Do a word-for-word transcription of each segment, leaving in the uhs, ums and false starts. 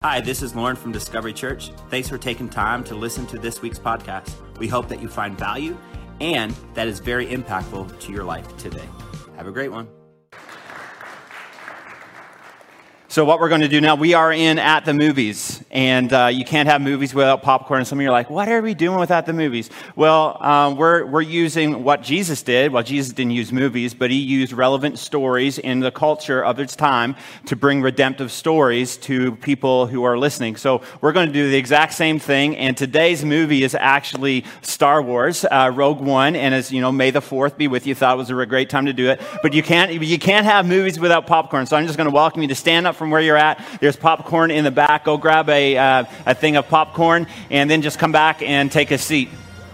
Hi, this is Lauren from Discovery Church. Thanks for taking time to listen to this week's podcast. We hope that you find value and that is very impactful to your life today. Have a great one. So what we're going to do now, we are in At the Movies, and uh, you can't have movies without popcorn. Some of you are like, what are we doing with At the Movies? Well, um, we're we're using what Jesus did. Well, Jesus didn't use movies, but he used relevant stories in the culture of its time to bring redemptive stories to people who are listening. So we're going to do the exact same thing, and today's movie is actually Star Wars, uh, Rogue One, and as you know, May the fourth be with you. Thought it was a great time to do it, but you can't you can't have movies without popcorn. So I'm just going to welcome you to stand up from where you're at. There's popcorn in the back. Go grab a uh, a thing of popcorn and then just come back and take a seat.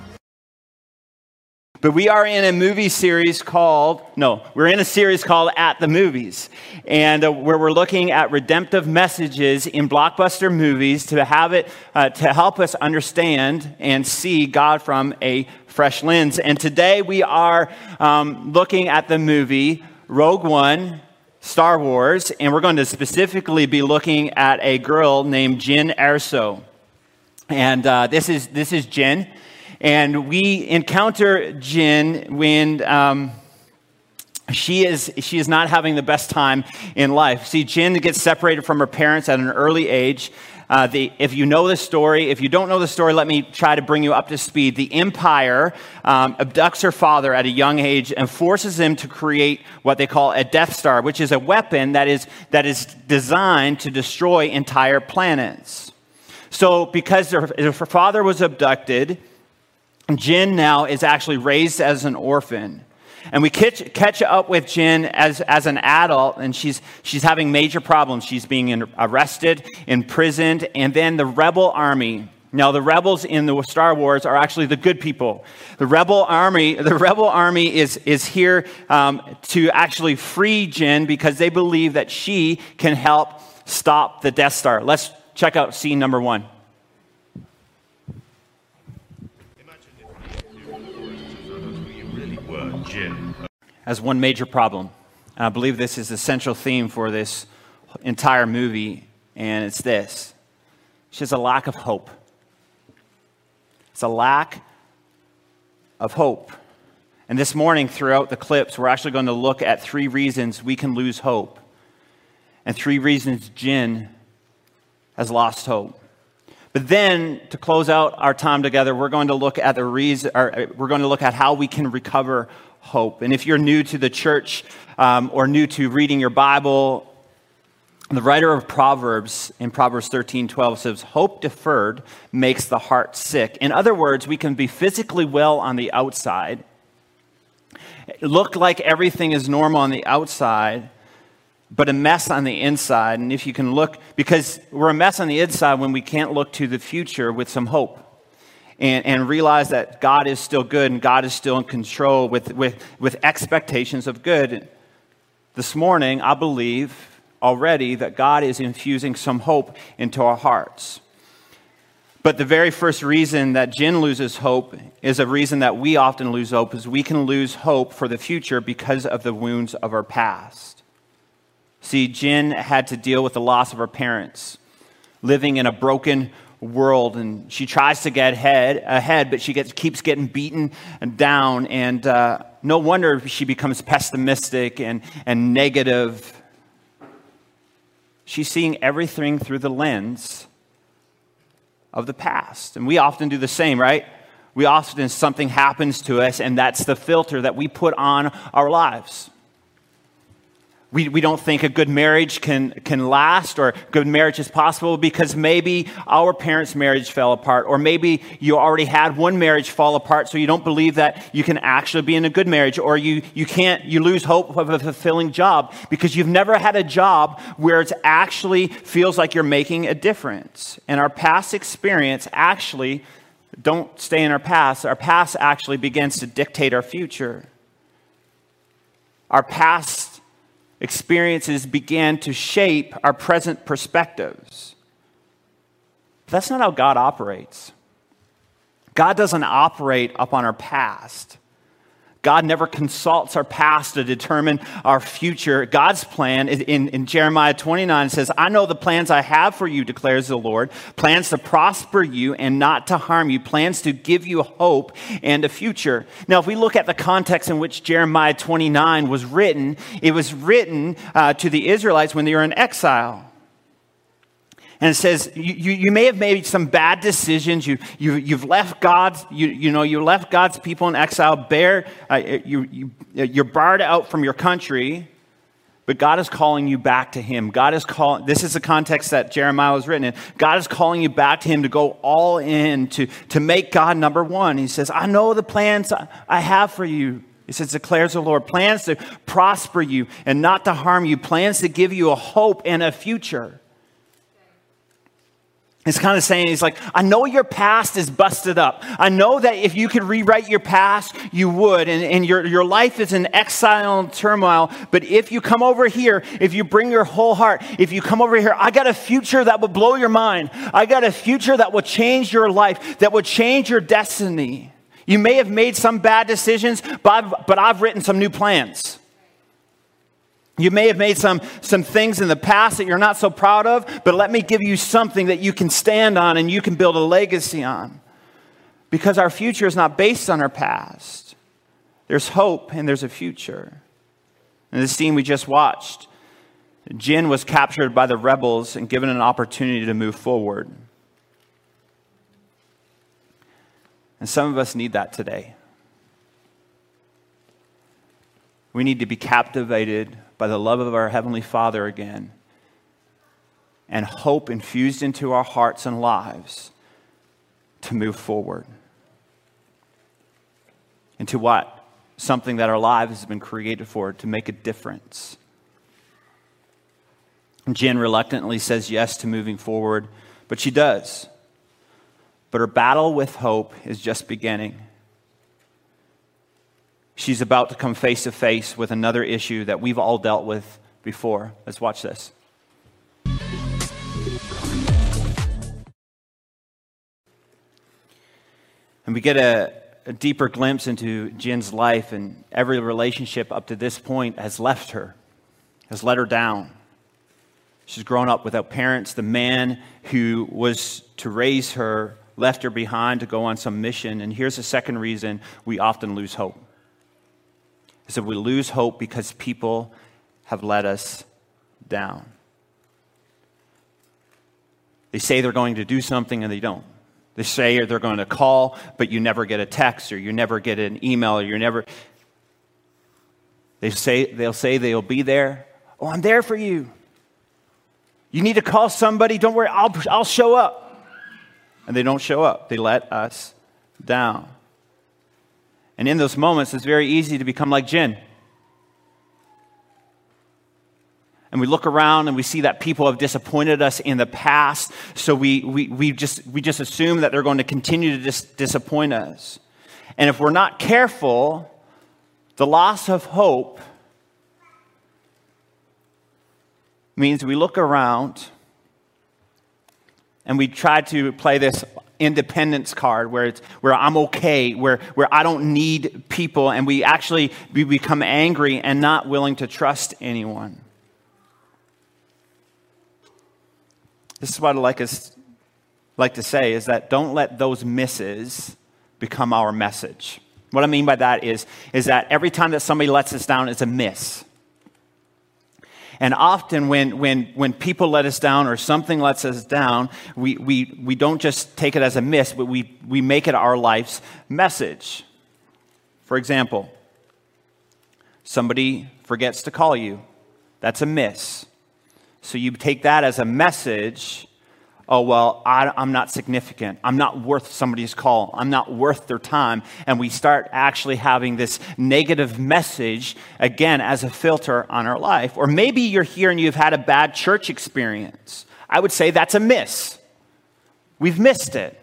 But we are in a movie series called, no, we're in a series called At the Movies, and uh, where we're looking at redemptive messages in blockbuster movies to have it, uh, to help us understand and see God from a fresh lens. And today we are um, looking at the movie Rogue One, Star Wars, and we're going to specifically be looking at a girl named Jyn Erso. And uh, this is this is Jyn, and we encounter Jyn when um, she is she is not having the best time in life. See, Jyn gets separated from her parents at an early age. Uh, the, if you know the story, if you don't know the story, let me try to bring you up to speed. The Empire um, abducts her father at a young age and forces him to create what they call a Death Star, which is a weapon that is that is designed to destroy entire planets. So because her, her father was abducted, Jyn now is actually raised as an orphan. And we catch, catch up with Jyn as, as an adult, and she's she's having major problems. She's being in, arrested, imprisoned, and then the rebel army. Now, the rebels in the Star Wars are actually the good people. The rebel army, the rebel army is is here um, to actually free Jyn because they believe that she can help stop the Death Star. Let's check out scene number one. As one major problem. And I believe this is the central theme for this entire movie, and it's this. She has a lack of hope. It's a lack of hope. And this morning, throughout the clips, we're actually going to look at three reasons we can lose hope, and three reasons Jyn has lost hope. But then, to close out our time together, we're going to look at the reason. Or we're going to look at how we can recover hope. And if you're new to the church um, or new to reading your Bible, the writer of Proverbs in Proverbs thirteen twelve says, "Hope deferred makes the heart sick." In other words, we can be physically well on the outside, look like everything is normal on the outside, but a mess on the inside. And if you can look, because we're a mess on the inside when we can't look to the future with some hope and, and realize that God is still good and God is still in control with, with, with expectations of good. This morning, I believe already that God is infusing some hope into our hearts. But the very first reason that Jyn loses hope is a reason that we often lose hope, is we can lose hope for the future because of the wounds of our past. See, Jyn had to deal with the loss of her parents, living in a broken world, and she tries to get ahead, ahead but she gets, keeps getting beaten down, and uh, no wonder she becomes pessimistic and, and negative. She's seeing everything through the lens of the past, and we often do the same, right? We often, something happens to us, and that's the filter that we put on our lives. We we don't think a good marriage can, can last or good marriage is possible because maybe our parents' marriage fell apart, or maybe you already had one marriage fall apart, so you don't believe that you can actually be in a good marriage, or you, you can't, you lose hope of a fulfilling job because you've never had a job where it actually feels like you're making a difference. And our past experience actually, don't stay in our past, our past actually begins to dictate our future. Our past experiences began to shape our present perspectives. But that's not how God operates. God doesn't operate up on our past. God never consults our past to determine our future. God's plan is in, in Jeremiah twenty-nine says, I know the plans I have for you, declares the Lord, plans to prosper you and not to harm you, plans to give you hope and a future. Now, if we look at the context in which Jeremiah twenty-nine was written, it was written uh, to the Israelites when they were in exile. And it says, you, you, you may have made some bad decisions. You, you, you've left God's, you, you know, you left God's people in exile. Bear, uh, you, you, you're barred out from your country, but God is calling you back to him. God is calling, this is the context that Jeremiah was written in. God is calling you back to him to go all in, to, to make God number one. He says, I know the plans I have for you. He says, declares the Lord, plans to prosper you and not to harm you, plans to give you a hope and a future. It's kind of saying, he's like, I know your past is busted up. I know that if you could rewrite your past, you would. And, and your, your life is in exile and turmoil. But if you come over here, if you bring your whole heart, if you come over here, I got a future that will blow your mind. I got a future that will change your life, that will change your destiny. You may have made some bad decisions, but I've, but I've written some new plans. You may have made some, some things in the past that you're not so proud of, but let me give you something that you can stand on and you can build a legacy on. Because our future is not based on our past. There's hope and there's a future. In the scene we just watched, Jin was captured by the rebels and given an opportunity to move forward. And some of us need that today. We need to be captivated by the love of our Heavenly Father again, and hope infused into our hearts and lives to move forward into what? Something that our lives has been created for, to make a difference. Jen reluctantly says yes to moving forward, but she does. But her battle with hope is just beginning. She's about to come face to face with another issue that we've all dealt with before. Let's watch this. And we get a, a deeper glimpse into Jin's life, and every relationship up to this point has left her, has let her down. She's grown up without parents. The man who was to raise her left her behind to go on some mission. And here's the second reason we often lose hope. Is that we lose hope because people have let us down. They say they're going to do something and they don't. They say they're going to call, but you never get a text, or you never get an email, or you never. They say they'll say they'll be there. Oh, I'm there for you. You need to call somebody. Don't worry, I'll I'll show up. And they don't show up. They let us down. And in those moments, it's very easy to become like Jen. And we look around and we see that people have disappointed us in the past, so we we we just we just assume that they're going to continue to dis- disappoint us. And if we're not careful, the loss of hope means we look around and we try to play this independence card where it's where I'm okay, where where I don't need people, and we actually we become angry and not willing to trust anyone. This is what I like us like to say is that don't let those misses become our message. What I mean by that is is that every time that somebody lets us down, it's a miss. And often when when when people let us down or something lets us down, we we we don't just take it as a miss, but we we make it our life's message. For example, somebody forgets to call you. That's a miss. So you take that as a message. Oh, well, I, I'm not significant. I'm not worth somebody's call. I'm not worth their time. And we start actually having this negative message, again, as a filter on our life. Or maybe you're here and you've had a bad church experience. I would say that's a miss. We've missed it.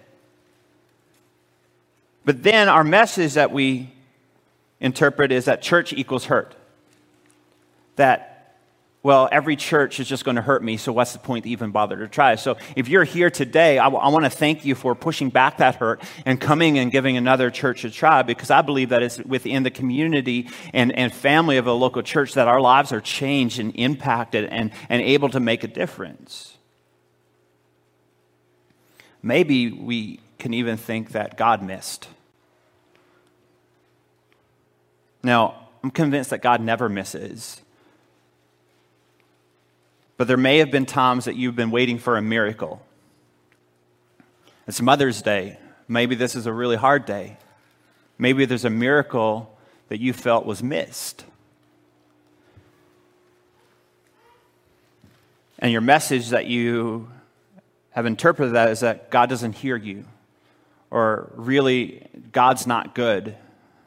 But then our message that we interpret is that church equals hurt. That well, every church is just going to hurt me, so what's the point to even bother to try? So if you're here today, I, w- I want to thank you for pushing back that hurt and coming and giving another church a try, because I believe that it's within the community and, and family of a local church that our lives are changed and impacted and, and able to make a difference. Maybe we can even think that God missed. Now, I'm convinced that God never misses. But there may have been times that you've been waiting for a miracle. It's Mother's Day. Maybe this is a really hard day. Maybe there's a miracle that you felt was missed. And your message that you have interpreted that is that God doesn't hear you, or really, God's not good.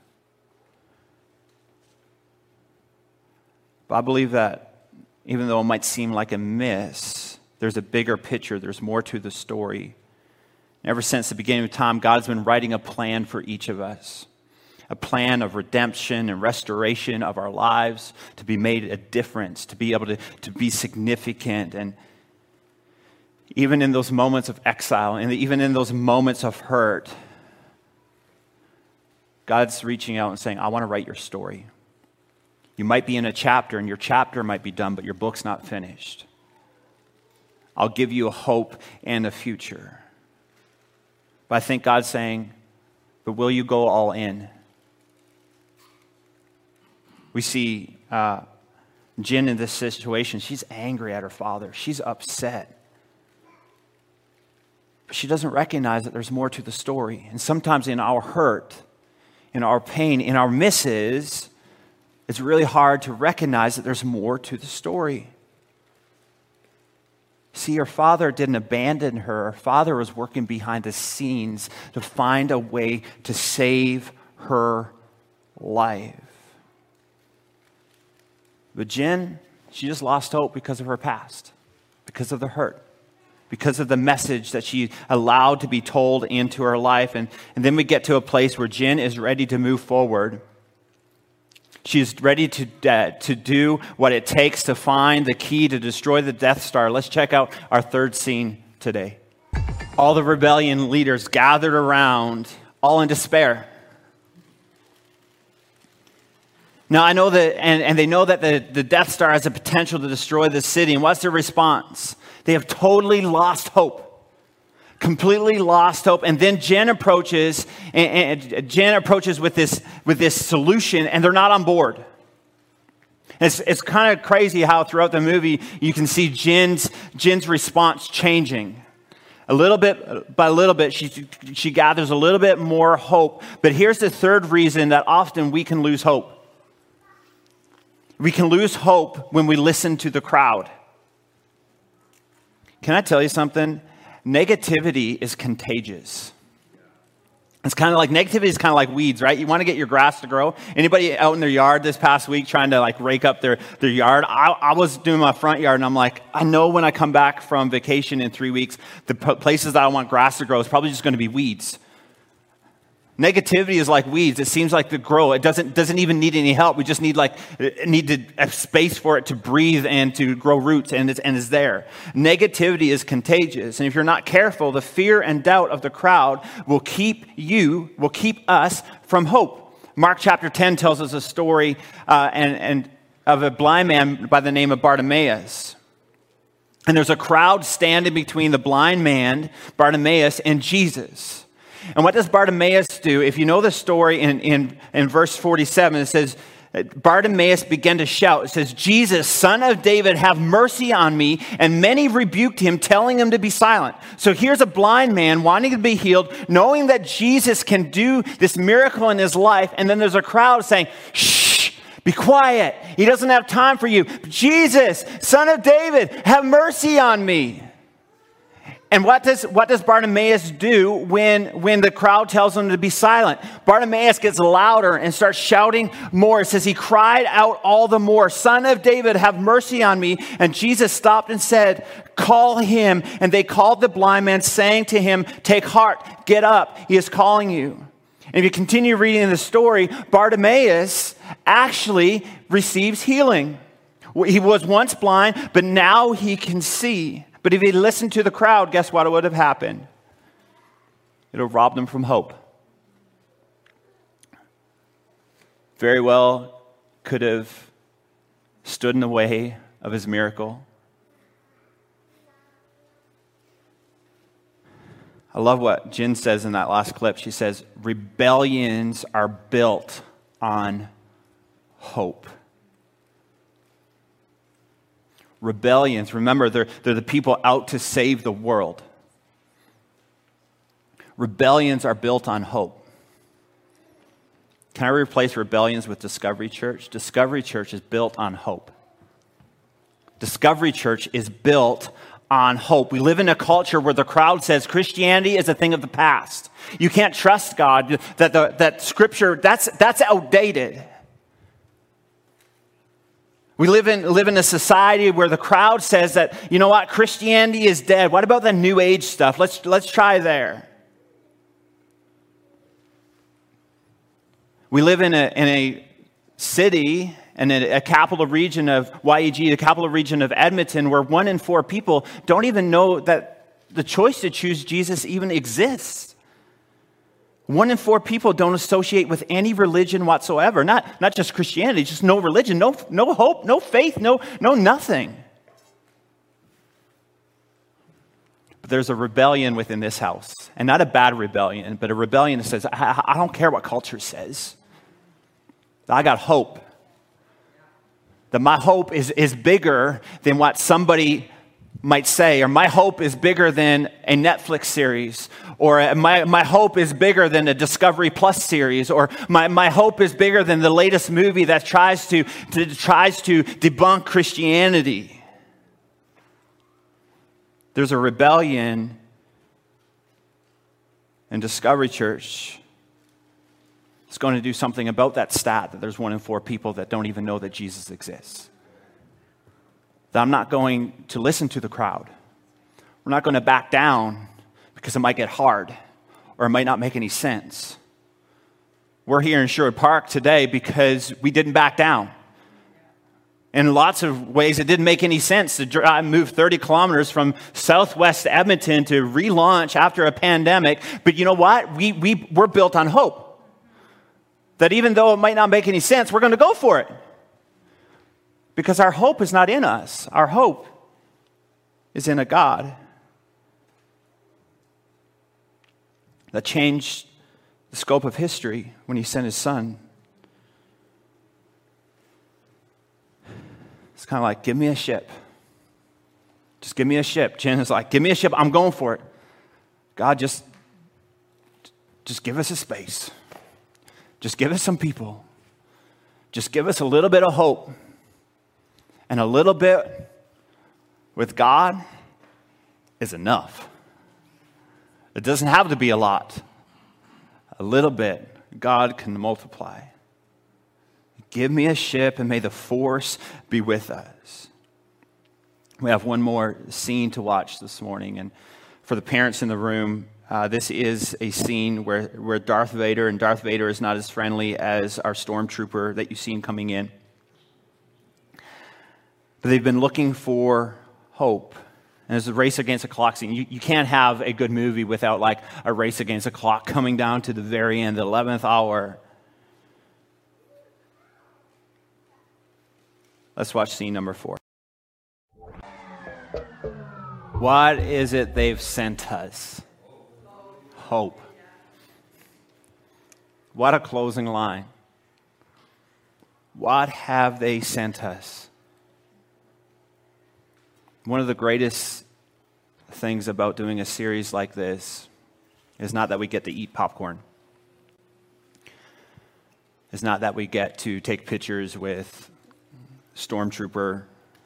But I believe that even though it might seem like a miss, there's a bigger picture. There's more to the story. Ever since the beginning of time, God's been writing a plan for each of us. A plan of redemption and restoration of our lives, to be made a difference, to be able to, to be significant. And even in those moments of exile, and even in those moments of hurt, God's reaching out and saying, I want to write your story. You might be in a chapter, and your chapter might be done, but your book's not finished. I'll give you a hope and a future. But I think God's saying, but will you go all in? We see uh, Jen in this situation. She's angry at her father. She's upset. But she doesn't recognize that there's more to the story. And sometimes in our hurt, in our pain, in our misses, it's really hard to recognize that there's more to the story. See, her father didn't abandon her. Her father was working behind the scenes to find a way to save her life. But Jen, she just lost hope because of her past, because of the hurt, because of the message that she allowed to be told into her life. And, and then we get to a place where Jen is ready to move forward. She's ready to, uh, to do what it takes to find the key to destroy the Death Star. Let's check out our third scene today. All the rebellion leaders gathered around, all in despair. Now, I know that, and, and they know that the, the Death Star has the potential to destroy the city. And what's their response? They have totally lost hope. Completely lost hope. And then Jen approaches, and, and Jen approaches with this with this solution, and they're not on board. It's it's kind of crazy how throughout the movie you can see Jen's Jen's response changing. A little bit by little bit, she she gathers a little bit more hope. But here's the third reason that often we can lose hope. We can lose hope when we listen to the crowd. Can I tell you something? Negativity is contagious. It's kind of like, negativity is kind of like weeds, right? You want to get your grass to grow. Anybody out in their yard this past week trying to like rake up their, their yard? I, I was doing my front yard, and I'm like, I know when I come back from vacation in three weeks, the p- places that I want grass to grow is probably just going to be weeds. Negativity is like weeds. It seems like to grow. It doesn't doesn't even need any help. We just need like need to have space for it to breathe and to grow roots, and it's and is there. Negativity is contagious, and if you're not careful, the fear and doubt of the crowd will keep you, will keep us from hope. Mark chapter ten tells us a story uh, and and of a blind man by the name of Bartimaeus. And there's a crowd standing between the blind man, Bartimaeus, and Jesus. And what does Bartimaeus do? If you know the story in, in, in verse forty-seven, it says, Bartimaeus began to shout. It says, Jesus, son of David, have mercy on me. And many rebuked him, telling him to be silent. So here's a blind man wanting to be healed, knowing that Jesus can do this miracle in his life. And then there's a crowd saying, shh, be quiet. He doesn't have time for you. Jesus, son of David, have mercy on me. And what does what does Bartimaeus do when, when the crowd tells him to be silent? Bartimaeus gets louder and starts shouting more. It says he cried out all the more, Son of David, have mercy on me. And Jesus stopped and said, call him. And they called the blind man, saying to him, take heart, get up, he is calling you. And if you continue reading the story, Bartimaeus actually receives healing. He was once blind, but now he can see. But if he listened to the crowd, guess what would have happened? It would have robbed him from hope. Very well could have stood in the way of his miracle. I love what Jen says in that last clip. She says, rebellions are built on hope. Rebellions, remember, they're, they're the people out to save the world. Rebellions are built on hope. Can I replace rebellions with Discovery Church? Discovery Church is built on hope. Discovery Church is built on hope. We live in a culture where the crowd says Christianity is a thing of the past. You can't trust God, that the, that Scripture, that's, that's outdated. We live in, live in a society where the crowd says that, you know what, Christianity is dead. What about the New Age stuff? Let's, let's try there. We live in a, in a city and a, a capital region of Y E G, the capital region of Edmonton, where one in four people don't even know that the choice to choose Jesus even exists. One in four people don't associate with any religion whatsoever. Not, not just Christianity, just no religion, no, no hope, no faith, no, no nothing. But there's a rebellion within this house. And not a bad rebellion, but a rebellion that says, I, I don't care what culture says. I got hope. That my hope is, is bigger than what somebody might say, or my hope is bigger than a Netflix series, or my, my hope is bigger than a Discovery Plus series, or my, my hope is bigger than the latest movie that tries to, to tries to debunk Christianity. There's a rebellion in Discovery Church. It's going to do something about that stat that there's one in four people that don't even know that Jesus exists. That I'm not going to listen to the crowd. We're not going to back down because it might get hard or it might not make any sense. We're here in Sherwood Park today because we didn't back down. In lots of ways, it didn't make any sense to drive, move thirty kilometers from southwest Edmonton to relaunch after a pandemic. But you know what? We, we, we're built on hope. That even though it might not make any sense, we're going to go for it. Because our hope is not in us. Our hope is in a God that changed the scope of history when he sent his son. It's kind of like, give me a ship. Just give me a ship. Jen is like, give me a ship. I'm going for it. God, just, just give us a space. Just give us some people. Just give us a little bit of hope. And a little bit with God is enough. It doesn't have to be a lot. A little bit, God can multiply. Give me a ship and may the force be with us. We have one more scene to watch this morning. And for the parents in the room, Uh, this is a scene where, where Darth Vader, and Darth Vader is not as friendly as our stormtrooper that you've seen coming in. But they've been looking for hope. And there's a race against the clock scene. You, you can't have a good movie without like a race against the clock coming down to the very end, the eleventh hour. Let's watch scene number four. What is it they've sent us? Hope. What a closing line. What have they sent us? One of the greatest things about doing a series like this is not that we get to eat popcorn. It's not that we get to take pictures with Stormtrooper.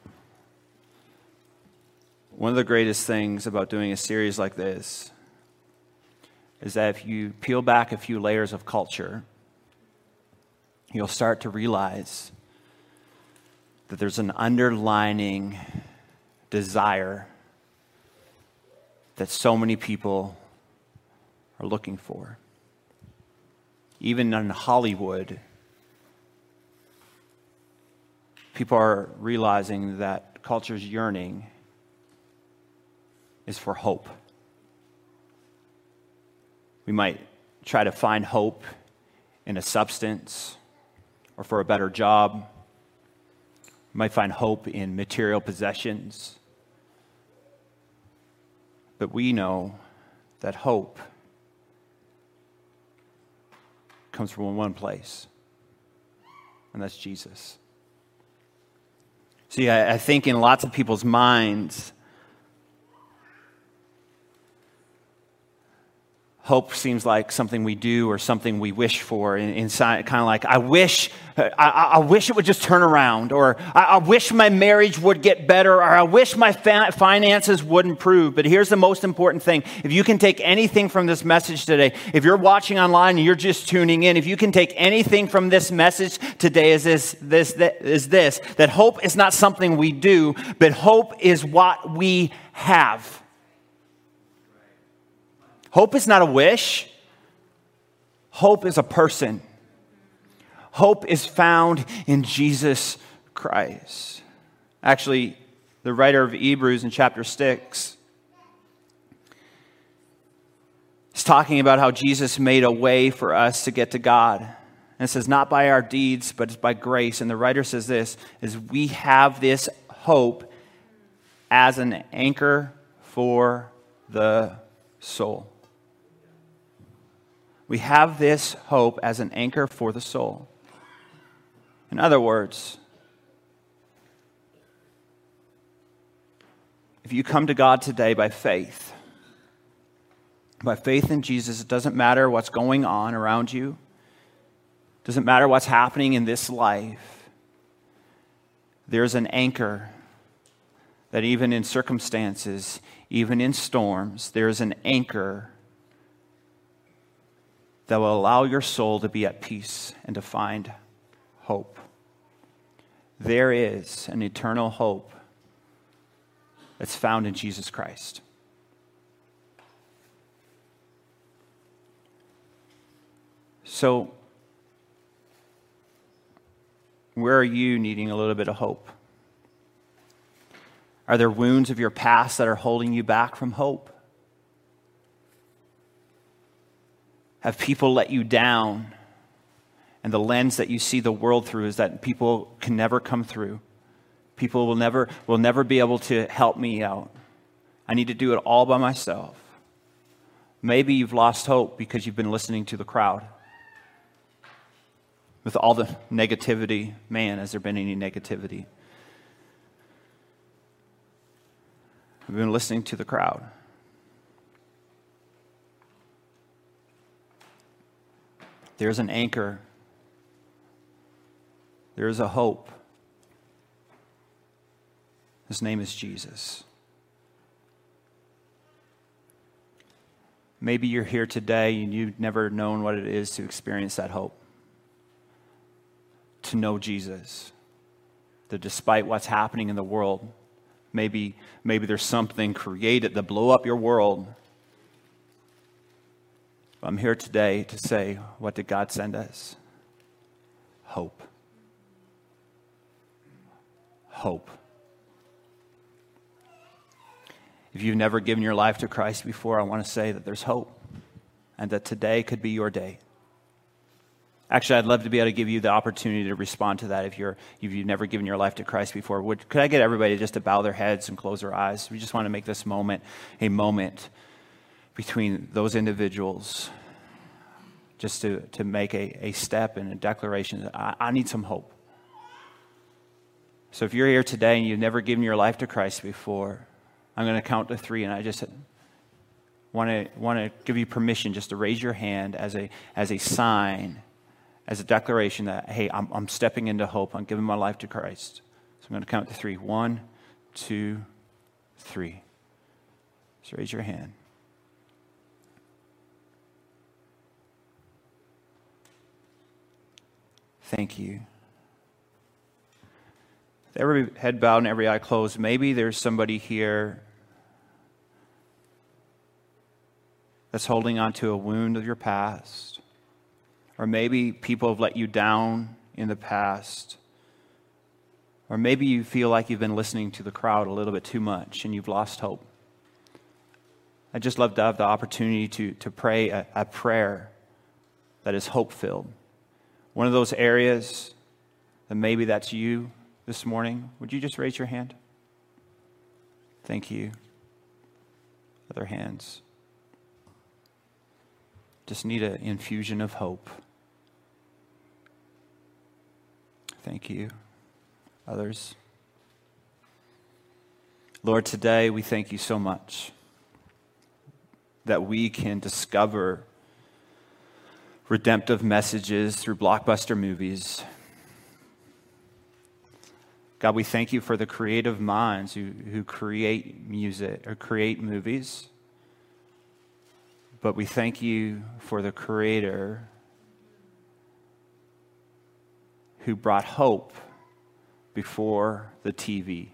One of the greatest things about doing a series like this is that if you peel back a few layers of culture, you'll start to realize that there's an underlining desire that so many people are looking for. Even in Hollywood, people are realizing that culture's yearning is for hope. We might try to find hope in a substance or for a better job. We might find hope in material possessions. But we know that hope comes from one place, and that's Jesus. See, I, I think in lots of people's minds, hope seems like something we do or something we wish for. Inside, kind of like, I wish, I, I wish it would just turn around, or I, I wish my marriage would get better, or I wish my fa- finances would improve. But here's the most important thing. If you can take anything from this message today, if you're watching online and you're just tuning in, if you can take anything from this message today, is this, this, this, is this, that hope is not something we do, but hope is what we have. Hope is not a wish. Hope is a person. Hope is found in Jesus Christ. Actually, the writer of Hebrews in chapter six is talking about how Jesus made a way for us to get to God. And it says, not by our deeds, but it's by grace. And the writer says this, is we have this hope as an anchor for the soul. We have this hope as an anchor for the soul. In other words, if you come to God today by faith, by faith in Jesus, it doesn't matter what's going on around you. It doesn't matter what's happening in this life. There's an anchor that even in circumstances, even in storms, there's an anchor that will allow your soul to be at peace and to find hope. There is an eternal hope that's found in Jesus Christ. So, where are you needing a little bit of hope? Are there wounds of your past that are holding you back from hope? Have people let you down? And the lens that you see the world through is that people can never come through. People will never, will never be able to help me out. I need to do it all by myself. Maybe you've lost hope because you've been listening to the crowd. With all the negativity, man, has there been any negativity? We've been listening to the crowd. There's an anchor. There is a hope. His name is Jesus. Maybe you're here today and you've never known what it is to experience that hope. To know Jesus. That despite what's happening in the world, maybe, maybe there's something created to blow up your world. I'm here today to say, what did God send us? Hope. Hope. If you've never given your life to Christ before, I want to say that there's hope and that today could be your day. Actually, I'd love to be able to give you the opportunity to respond to that if you're if you've never given your life to Christ before. Would, could I get everybody just to bow their heads and close their eyes? We just want to make this moment a moment between those individuals, just to, to make a, a step and a declaration. I, I need some hope. So if you're here today and you've never given your life to Christ before, I'm going to count to three, and I just want to want to give you permission just to raise your hand as a as a sign, as a declaration that, hey, I'm, I'm stepping into hope. I'm giving my life to Christ. So I'm going to count to three. One, two, three. Just raise your hand. Thank you. Every head bowed and every eye closed. Maybe there's somebody here that's holding on to a wound of your past. Or maybe people have let you down in the past. Or maybe you feel like you've been listening to the crowd a little bit too much and you've lost hope. I'd just love to have the opportunity to, to pray a, a prayer that is hope-filled. One of those areas that maybe that's you this morning. Would you just raise your hand? Thank you. Other hands. Just need an infusion of hope. Thank you. Others. Lord, today we thank you so much that we can discover redemptive messages through blockbuster movies. God, we thank you for the creative minds who, who create music or create movies. But we thank you for the creator who brought hope before the T V.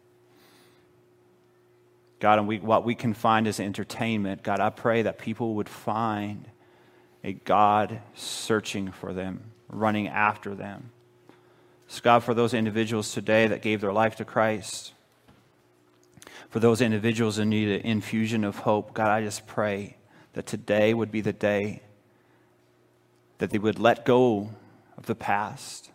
God, and we, what we can find as entertainment, God, I pray that people would find a God searching for them, running after them. So God, for those individuals today that gave their life to Christ, for those individuals in need of an infusion of hope, God, I just pray that today would be the day that they would let go of the past.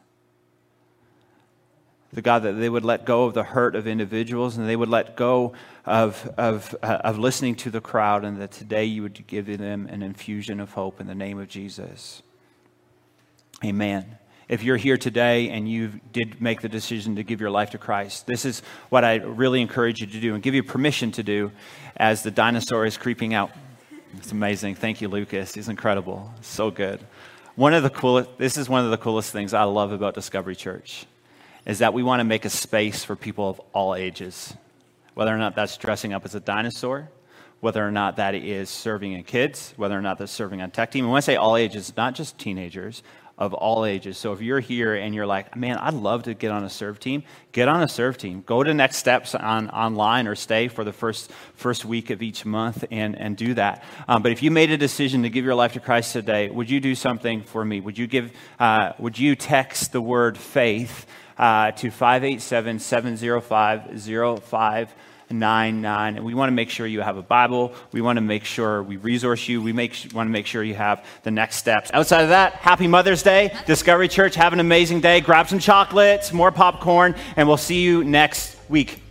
The God, that they would let go of the hurt of individuals and they would let go of, of, uh, of listening to the crowd, and that today you would give them an infusion of hope in the name of Jesus. Amen. If you're here today and you did make the decision to give your life to Christ, this is what I really encourage you to do and give you permission to do as the dinosaur is creeping out. It's amazing. Thank you, Lucas. He's incredible. So good. One of the coolest, this is one of the coolest things I love about Discovery Church, is that we want to make a space for people of all ages, whether or not that's dressing up as a dinosaur, whether or not that is serving in kids, whether or not that's serving on tech team. And when I say all ages, not just teenagers, of all ages. So if you're here and you're like, man, I'd love to get on a serve team, get on a serve team. Go to Next Steps on online or stay for the first first week of each month and, and do that. Um, but if you made a decision to give your life to Christ today, would you do something for me? Would you give? Uh, would you text the word faith uh, to five eight seven, seven zero five, zero five nine nine? And we want to make sure you have a Bible. We want to make sure we resource you. We make want to make sure you have the next steps. Outside of that, happy Mother's Day. Discovery Church, have an amazing day. Grab some chocolates, more popcorn, and we'll see you next week.